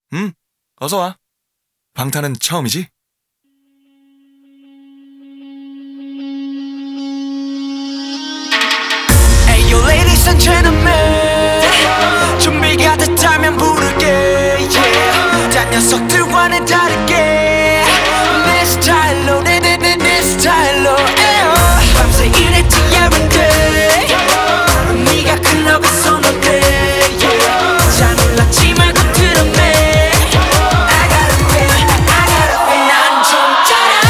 어서와. 방탄은 처음이지? Hey yo ladies and gentlemen, 준비가 됐다면 부를게 yeah. 딴 녀석들과는 다르게 내 스타일로 내 스타일로 밤새 일했지 every day 네가 클럽에서 놀래 yeah. 잘 놀랐지 말고 들었네 I gotta be 난 좀 짜라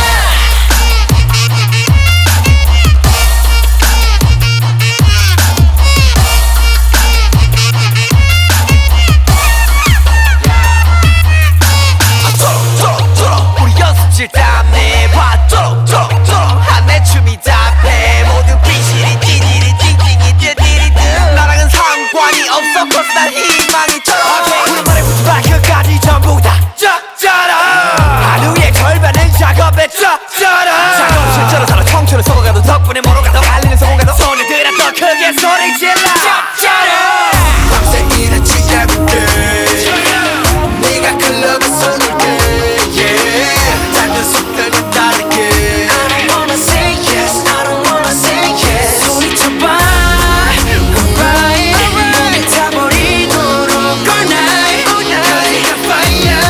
우리 연습실 땀내 봐 쪼록 한내 춤이 답해 모두 비실이 찌질이 찡찡이 띠디리드 나랑은 상관이 없어 cause 난 희망이 쩔어 우리 머리부터 발끝까지 전부 다 쩍쩔어 하루의 절반은 작업에 쩍쩔어 작업실처럼 살아 청춘을 썩어가도 덕분에 멀어가도 달리는 성공가도 손을 들어 더 크게 소리 질러 쩍쩔어 밤새 일했지 every day 네가 클럽에서 놀게 yeah. 딴 녀석들은 다르게 I don't wanna say yes I don't wanna say yes 소리쳐봐 alright 몸이 타버리도록 all night cause you got fire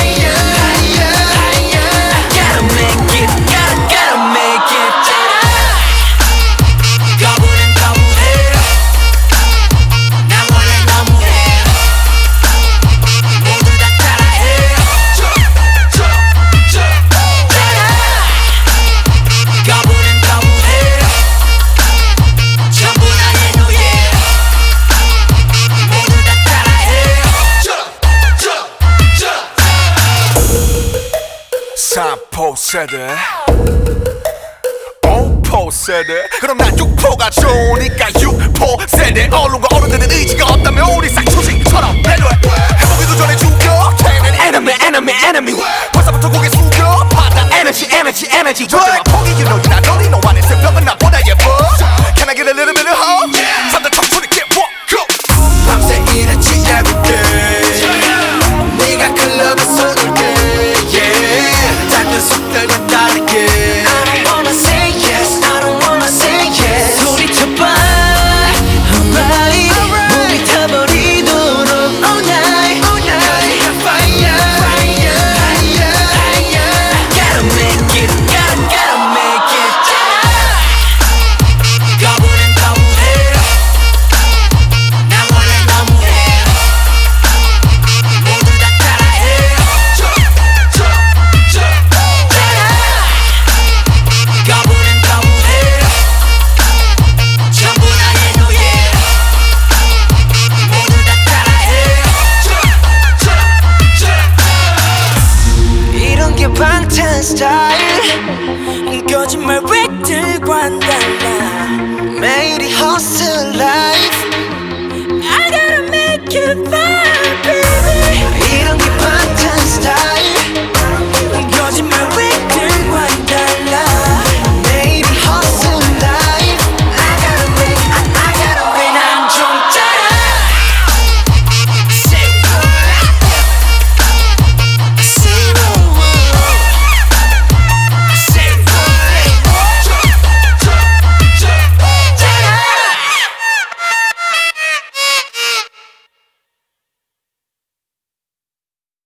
Gotta make it gotta make it 거부는 거부해 나 원래 너무해 모두 다 따라해 거부는 거부해 전부 나의 노예 모두 다 따라해 3포 세대 5포 세대 그럼 난 6포가 좋으니까 6포 세대 언론과 어른들은 의지가 없다면 우리 쌍초식처럼 배려해 해보기도 전에 죽여 enemy 벌써부터 고개 숙여 받아 energy 절대로 포기 you know you're not lonely no one is 새벽은 나보다 예뻐 Can I get a little bit of hope? 잠들 청춘이 get walk go 밤새 일했지 every day 네가 클럽에서 놀게 yeah. 딴 녀석들은 다르게 I don't wanna say yes I don't wanna say yes 소리쳐봐 alright 몸이 타버리도록 all night cause you got fire Gotta make it gotta make it 거부는 거부해 나 원래 너무해 모두 다 따라해 거부는 거부해 전부 나의 노예 모두 다 따라해 이런 게 방탄 스타일